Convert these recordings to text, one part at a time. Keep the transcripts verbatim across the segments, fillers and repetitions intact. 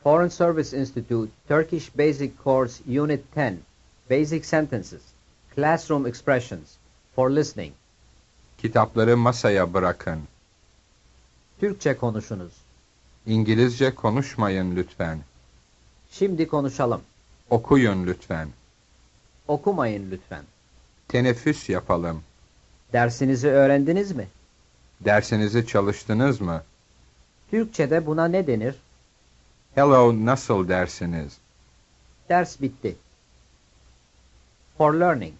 Foreign Service Institute, Turkish Basic Course, Unit ten, Basic Sentences, Classroom Expressions, for listening. Kitapları masaya bırakın. Türkçe konuşunuz. İngilizce konuşmayın lütfen. Şimdi konuşalım. Okuyun lütfen. Okumayın lütfen. Teneffüs yapalım. Dersinizi öğrendiniz mi? Dersinizi çalıştınız mı? Türkçe'de buna ne denir? Hello, nasıl dersiniz? Ders bitti. For learning.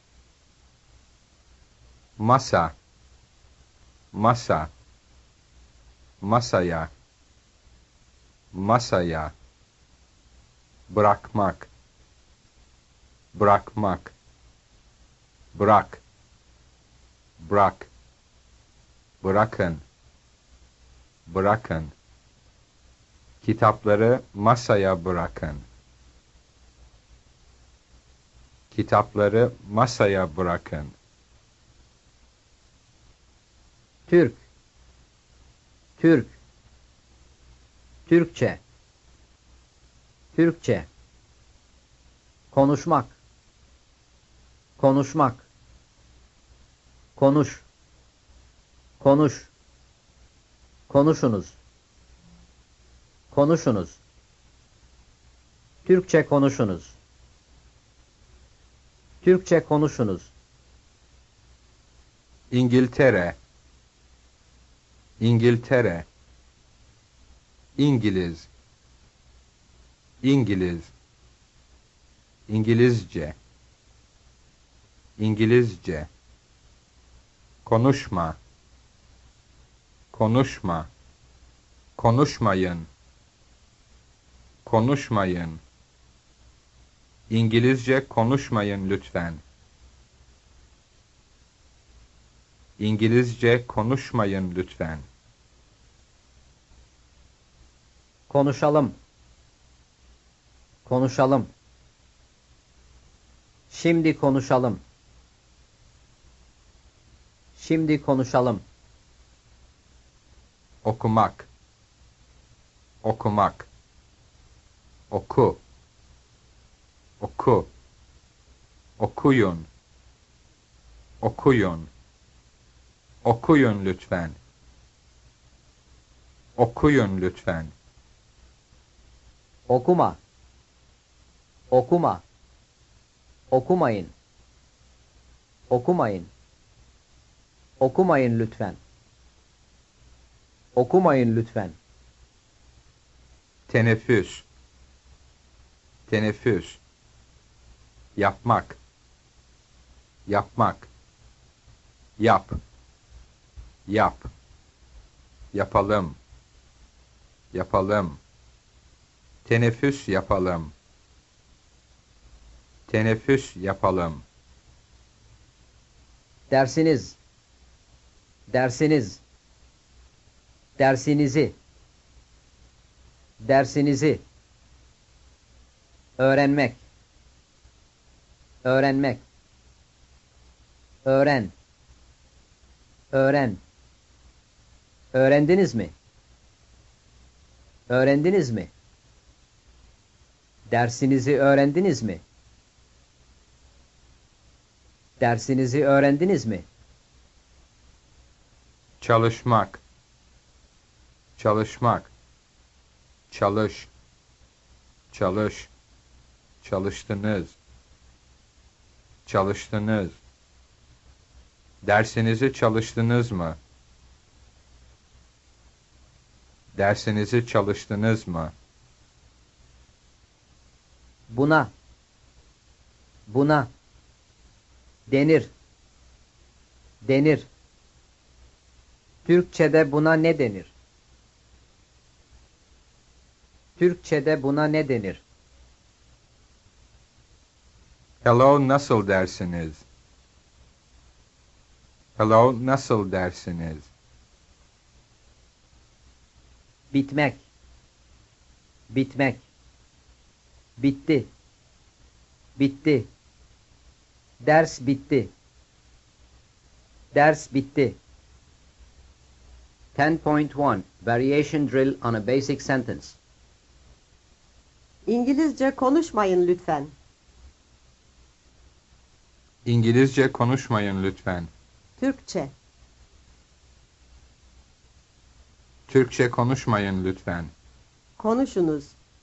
Masa. Masa. Masaya. Masaya. Bırakmak. Bırakmak. Bırak. Bırak. Bırakın. Bırakın. Kitapları masaya bırakın. Kitapları masaya bırakın. Türk. Türk. Türkçe. Türkçe. Konuşmak. Konuşmak. Konuş. Konuş. Konuşunuz. Konuşunuz. Türkçe konuşunuz. Türkçe konuşunuz. İngiltere. İngiltere. İngiliz. İngiliz. İngilizce. İngilizce. Konuşma. Konuşma. Konuşmayın. Konuşmayın. İngilizce konuşmayın lütfen. İngilizce konuşmayın lütfen. Konuşalım. Konuşalım. Şimdi konuşalım. Şimdi konuşalım. Okumak. Okumak. Oku. Oku. Okuyun. Okuyun. Okuyun lütfen. Okuyun lütfen. Okuma. Okuma. Okumayın. Okumayın. Okumayın lütfen. Okumayın lütfen. Teneffüs. Teneffüs. Yapmak. Yapmak. Yap. Yap. Yapalım. Yapalım. Teneffüs yapalım. Teneffüs yapalım. Dersiniz. Dersiniz. Dersinizi. Dersinizi. Öğrenmek. Öğrenmek. Öğren. Öğren. Öğrendiniz mi? Öğrendiniz mi? Dersinizi öğrendiniz mi? Dersinizi öğrendiniz mi? Çalışmak. Çalışmak. Çalış. Çalış. Çalıştınız. Çalıştınız. Dersinizi çalıştınız mı? Dersinizi çalıştınız mı? Buna. Buna. Denir. Denir. Türkçe'de buna ne denir? Türkçe'de buna ne denir? Hello, nasıl dersiniz? Hello, nasıl dersiniz? Bitmek. Bitmek. Bitti. Bitti. Ders bitti. Ders bitti. ten point one Variation drill on a basic sentence. İngilizce konuşmayın lütfen. İngilizce konuşmayın lütfen. Türkçe. Türkçe konuşmayın lütfen. Konuşunuz.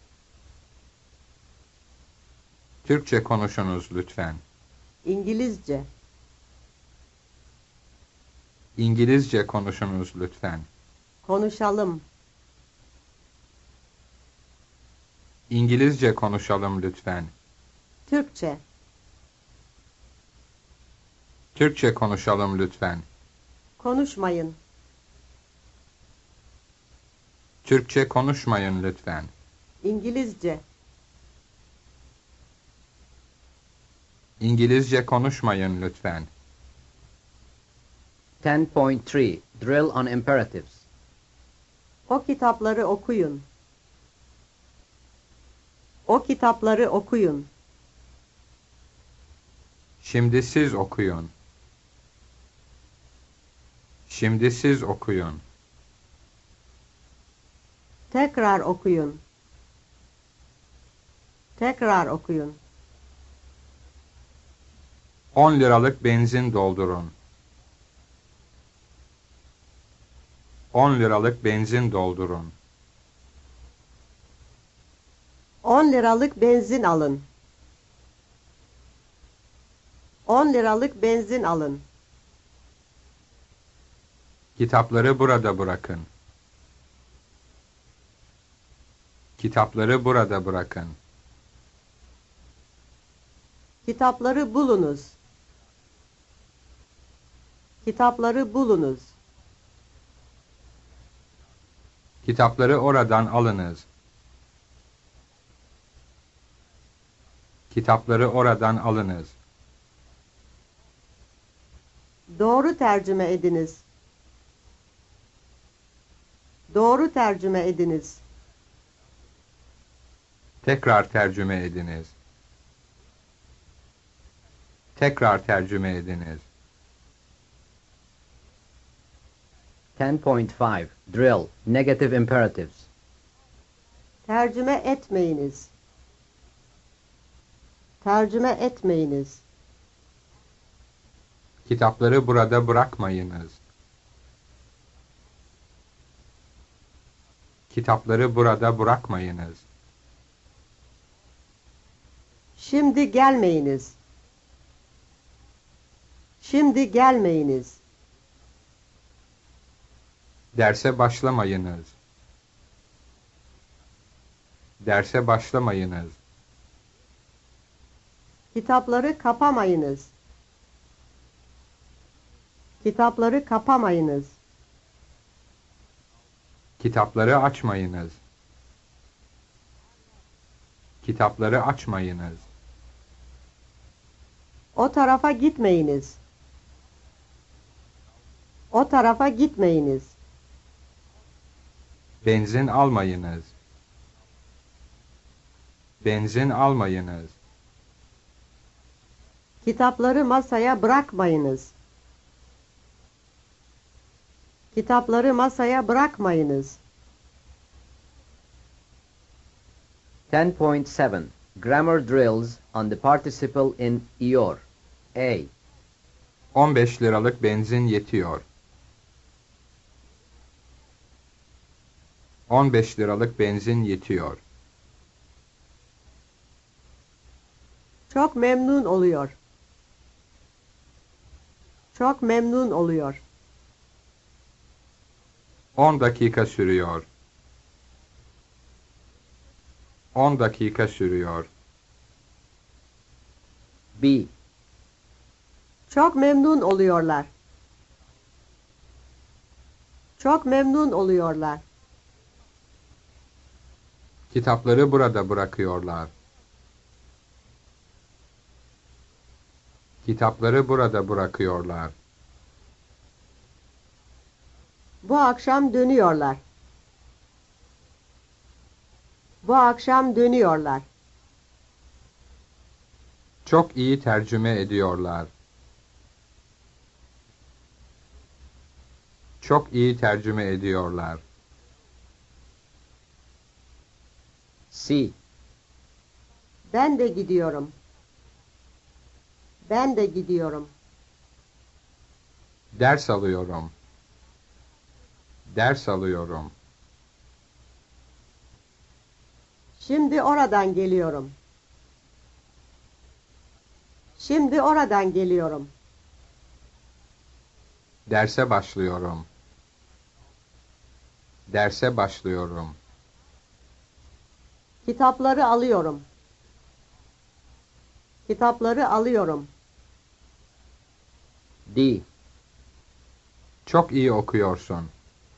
Türkçe konuşunuz lütfen. İngilizce. İngilizce konuşunuz lütfen. Konuşalım. İngilizce konuşalım lütfen. Türkçe. Türkçe konuşalım lütfen. Konuşmayın. Türkçe konuşmayın lütfen. İngilizce. İngilizce konuşmayın lütfen. ten point three Drill on Imperatives. O kitapları okuyun. O kitapları okuyun. Şimdi siz okuyun. Şimdi siz okuyun. Tekrar okuyun. Tekrar okuyun. on liralık benzin doldurun. on liralık benzin doldurun. on liralık benzin alın. on liralık benzin alın. Kitapları burada bırakın. Kitapları burada bırakın. Kitapları bulunuz. Kitapları bulunuz. Kitapları oradan alınız. Kitapları oradan alınız. Doğru tercüme ediniz. Doğru tercüme ediniz. Tekrar tercüme ediniz. Tekrar tercüme ediniz. ten point five Drill Negative Imperatives. Tercüme etmeyiniz. Tercüme etmeyiniz. Kitapları burada bırakmayınız. Kitapları burada bırakmayınız. Şimdi gelmeyiniz. Şimdi gelmeyiniz. Derse başlamayınız. Derse başlamayınız. Kitapları kapamayınız. Kitapları kapamayınız. Kitapları açmayınız. Kitapları açmayınız. O tarafa gitmeyiniz. O tarafa gitmeyiniz. Benzin almayınız. Benzin almayınız. Kitapları masaya bırakmayınız. Kitapları masaya bırakmayınız. ten point seven Grammar Drills on the Participle in Ior. A. on beş liralık benzin yetiyor. on beş liralık benzin yetiyor. Çok memnun oluyor. Çok memnun oluyor. on dakika sürüyor. on dakika sürüyor. B. Çok memnun oluyorlar. Çok memnun oluyorlar. Kitapları burada bırakıyorlar. Kitapları burada bırakıyorlar. Bu akşam dönüyorlar. Bu akşam dönüyorlar. Çok iyi tercüme ediyorlar. Çok iyi tercüme ediyorlar. C. Ben de gidiyorum. Ben de gidiyorum. Ders alıyorum. Ders alıyorum. Şimdi oradan geliyorum. Şimdi oradan geliyorum. Derse başlıyorum. Derse başlıyorum. Kitapları alıyorum. Kitapları alıyorum. D. Çok iyi okuyorsun.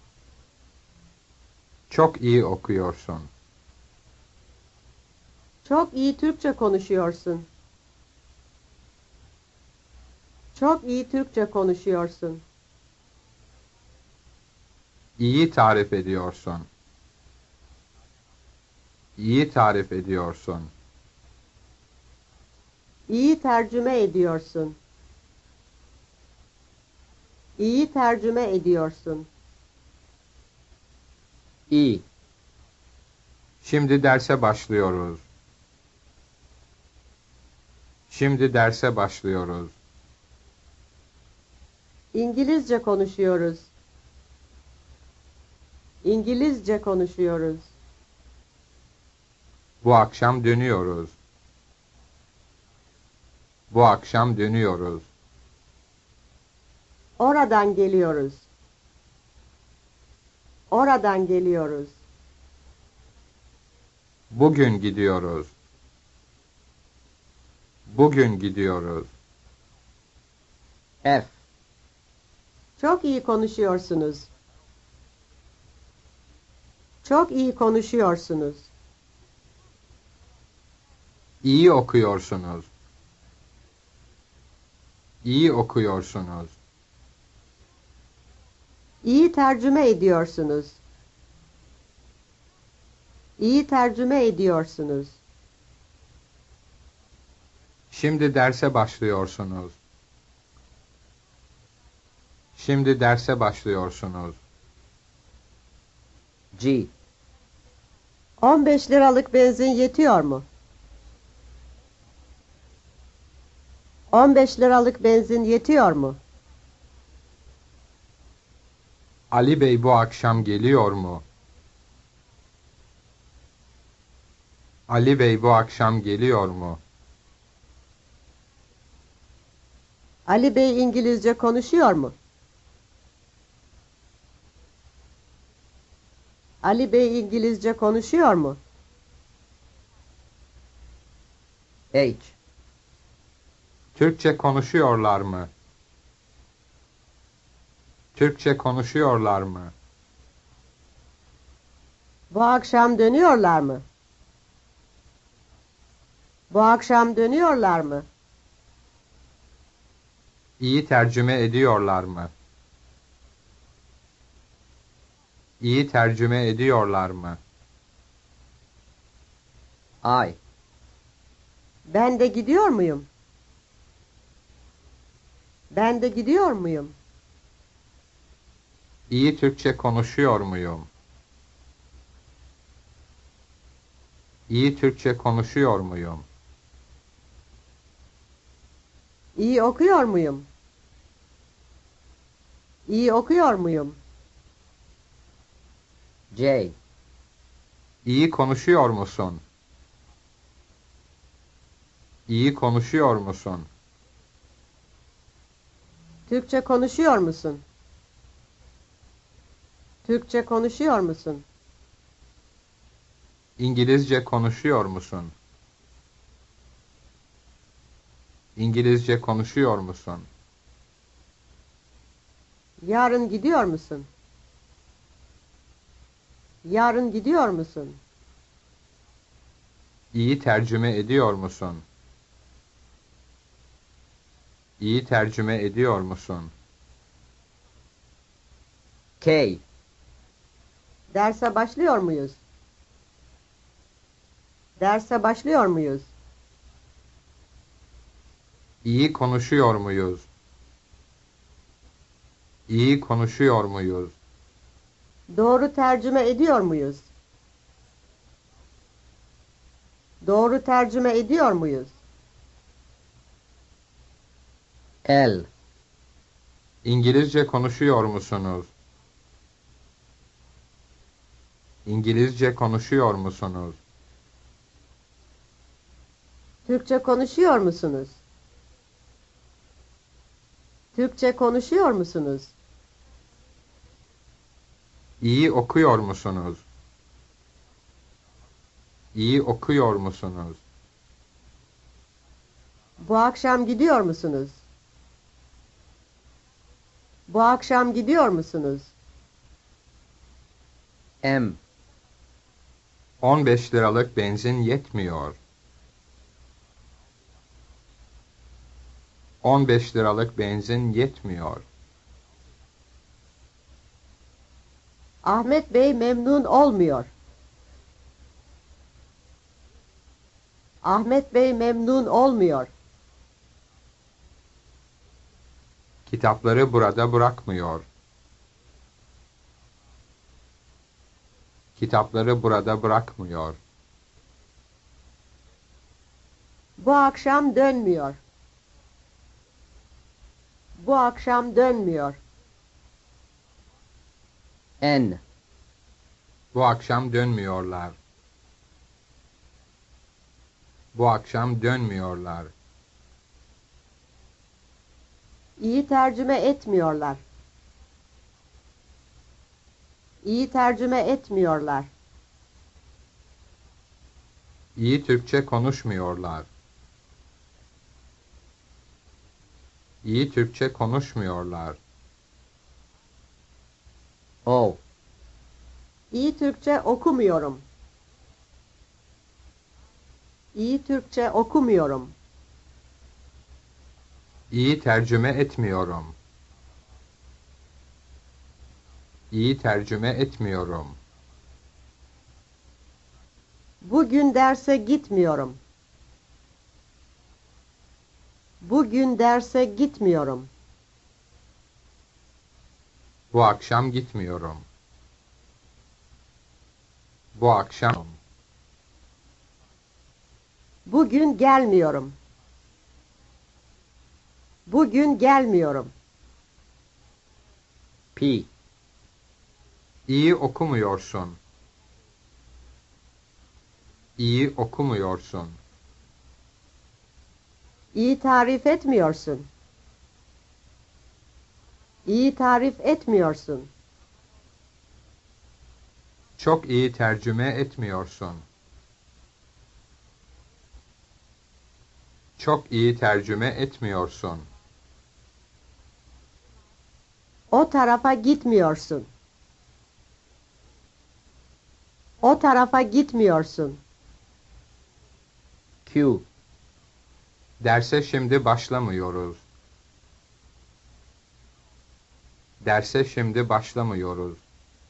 Çok iyi okuyorsun. Çok iyi Türkçe konuşuyorsun. Çok iyi Türkçe konuşuyorsun. İyi tarif ediyorsun. İyi tarif ediyorsun. İyi tercüme ediyorsun. İyi tercüme ediyorsun. E. Şimdi derse başlıyoruz. Şimdi derse başlıyoruz. İngilizce konuşuyoruz. İngilizce konuşuyoruz. Bu akşam dönüyoruz. Bu akşam dönüyoruz. Oradan geliyoruz. Oradan geliyoruz. Bugün gidiyoruz. Bugün gidiyoruz. F. Çok iyi konuşuyorsunuz. Çok iyi konuşuyorsunuz. İyi okuyorsunuz. İyi okuyorsunuz. İyi tercüme ediyorsunuz. İyi tercüme ediyorsunuz. Şimdi derse başlıyorsunuz. Şimdi derse başlıyorsunuz. G. on beş liralık benzin yetiyor mu? on beş liralık benzin yetiyor mu? Ali Bey bu akşam geliyor mu? Ali Bey bu akşam geliyor mu? Ali Bey İngilizce konuşuyor mu? Ali Bey İngilizce konuşuyor mu? H. Türkçe konuşuyorlar mı? Türkçe konuşuyorlar mı? Bu akşam dönüyorlar mı? Bu akşam dönüyorlar mı? İyi tercüme ediyorlar mı? İyi tercüme ediyorlar mı? I. Ben de gidiyor muyum? Ben de gidiyor muyum? İyi Türkçe konuşuyor muyum? İyi Türkçe konuşuyor muyum? İyi okuyor muyum? İyi okuyor muyum? J. İyi konuşuyor musun? İyi konuşuyor musun? Türkçe konuşuyor musun? Türkçe konuşuyor musun? İngilizce konuşuyor musun? İngilizce konuşuyor musun? Yarın gidiyor musun? Yarın gidiyor musun? İyi tercüme ediyor musun? İyi tercüme ediyor musun? K. Derse başlıyor muyuz? Derse başlıyor muyuz? İyi konuşuyor muyuz? İyi konuşuyor muyuz? Doğru tercüme ediyor muyuz? Doğru tercüme ediyor muyuz? El. İngilizce konuşuyor musunuz? İngilizce konuşuyor musunuz? Türkçe konuşuyor musunuz? Türkçe konuşuyor musunuz? İyi okuyor musunuz? İyi okuyor musunuz? Bu akşam gidiyor musunuz? Bu akşam gidiyor musunuz? M. on beş liralık benzin yetmiyor. on beş liralık benzin yetmiyor. Ahmet Bey memnun olmuyor. Ahmet Bey memnun olmuyor. Kitapları burada bırakmıyor. Kitapları burada bırakmıyor. Bu akşam dönmüyor. Bu akşam dönmüyor. N. Bu akşam dönmüyorlar. Bu akşam dönmüyorlar. İyi tercüme etmiyorlar. İyi tercüme etmiyorlar. İyi Türkçe konuşmuyorlar. İyi Türkçe konuşmuyorlar. O. İyi Türkçe okumuyorum. İyi Türkçe okumuyorum. İyi tercüme etmiyorum. İyi tercüme etmiyorum. Bugün derse gitmiyorum. Bugün derse gitmiyorum. Bu akşam gitmiyorum. Bu akşam. Bugün gelmiyorum. Bugün gelmiyorum. P. İyi okumuyorsun. İyi okumuyorsun. İyi tarif etmiyorsun. İyi tarif etmiyorsun. Çok iyi tercüme etmiyorsun. Çok iyi tercüme etmiyorsun. O tarafa gitmiyorsun. O tarafa gitmiyorsun. Q. Derse şimdi başlamıyoruz. Derse şimdi başlamıyoruz.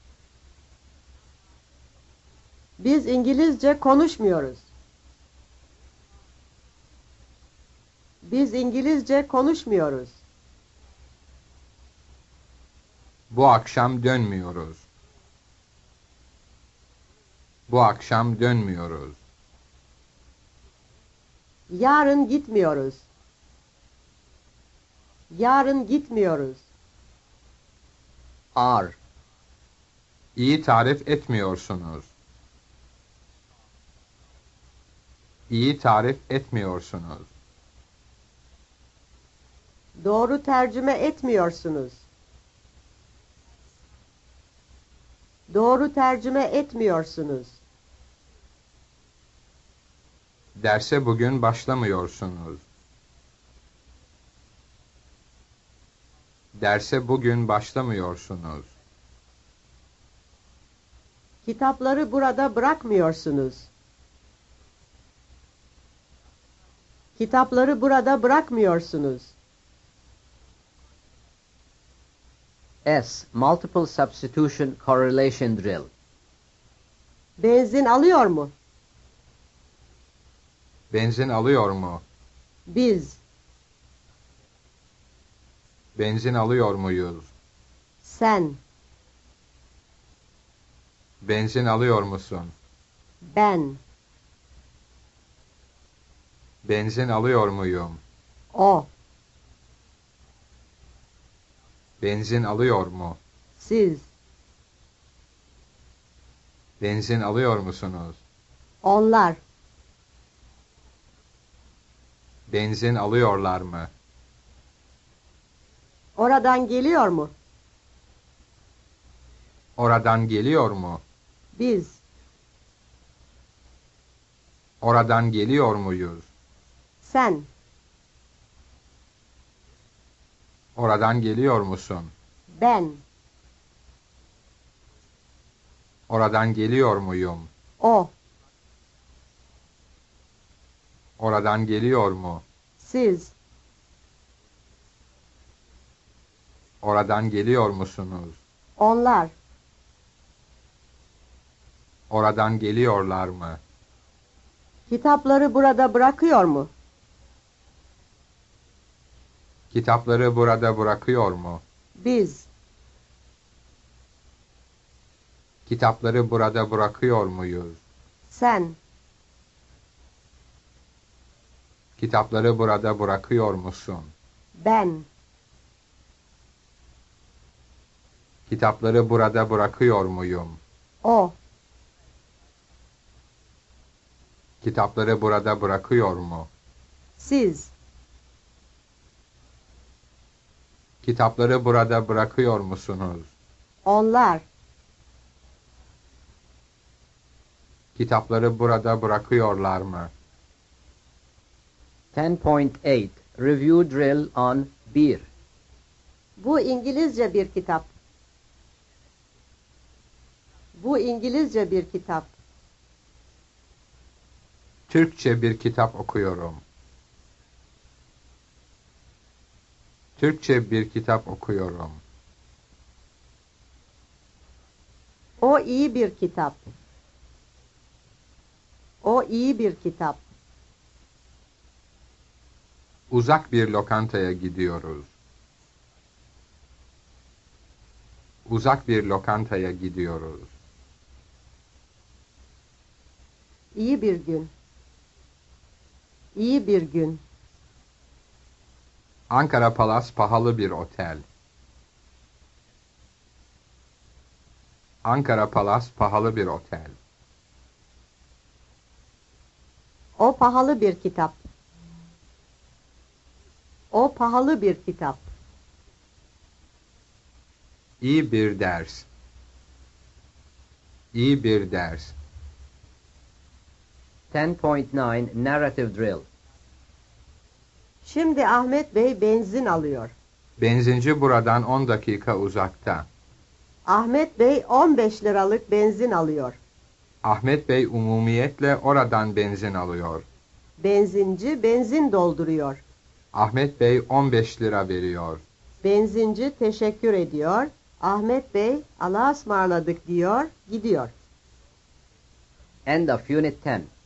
Biz İngilizce konuşmuyoruz. Biz İngilizce konuşmuyoruz. Bu akşam dönmüyoruz. Bu akşam dönmüyoruz. Yarın gitmiyoruz. Yarın gitmiyoruz. R. İyi tarif etmiyorsunuz. İyi tarif etmiyorsunuz. Doğru tercüme etmiyorsunuz. Doğru tercüme etmiyorsunuz. Derse bugün başlamıyorsunuz. Derse bugün başlamıyorsunuz. Kitapları burada bırakmıyorsunuz. Kitapları burada bırakmıyorsunuz. S. Multiple substitution correlation drill. Benzin alıyor mu? Benzin alıyor mu? Biz. Benzin alıyor muyuz? Sen. Benzin alıyor musun? Ben. Benzin alıyor muyum? O, Benzin alıyor mu? siz, Benzin alıyor musunuz? onlar, Benzin alıyorlar mı? oradan geliyor mu? Oradan geliyor mu? Biz, Oradan geliyor muyuz? sen, Oradan geliyor musun? ben, Oradan geliyor muyum? o, Oradan geliyor mu? siz, Oradan geliyor musunuz? onlar, Oradan geliyorlar mı? kitapları burada bırakıyor mu? Kitapları burada bırakıyor mu? Biz, Kitapları burada bırakıyor muyuz? sen, Kitapları burada bırakıyor musun? ben, Kitapları burada bırakıyor muyum? o, Kitapları burada bırakıyor mu? siz, Kitapları burada bırakıyor musunuz? onlar, Kitapları burada bırakıyorlar mı? ten point eight Review drill on beer. bu İngilizce bir kitap. Bu İngilizce bir kitap. Türkçe bir kitap okuyorum. Türkçe bir kitap okuyorum. O iyi bir kitap. O iyi bir kitap. Uzak bir lokantaya gidiyoruz. Uzak bir lokantaya gidiyoruz. İyi bir gün. İyi bir gün. Ankara Palas pahalı bir otel. Ankara Palas pahalı bir otel. O pahalı bir kitap. O pahalı bir kitap. İyi bir ders. İyi bir ders. ten point nine Narrative drill. Şimdi Ahmet Bey benzin alıyor. Benzinci buradan on dakika uzakta. Ahmet Bey on beş liralık benzin alıyor. Ahmet Bey umumiyetle oradan benzin alıyor. Benzinci benzin dolduruyor. Ahmet Bey on beş lira veriyor. Benzinci teşekkür ediyor. Ahmet Bey Allah'a ısmarladık diyor, gidiyor. End of Unit ten.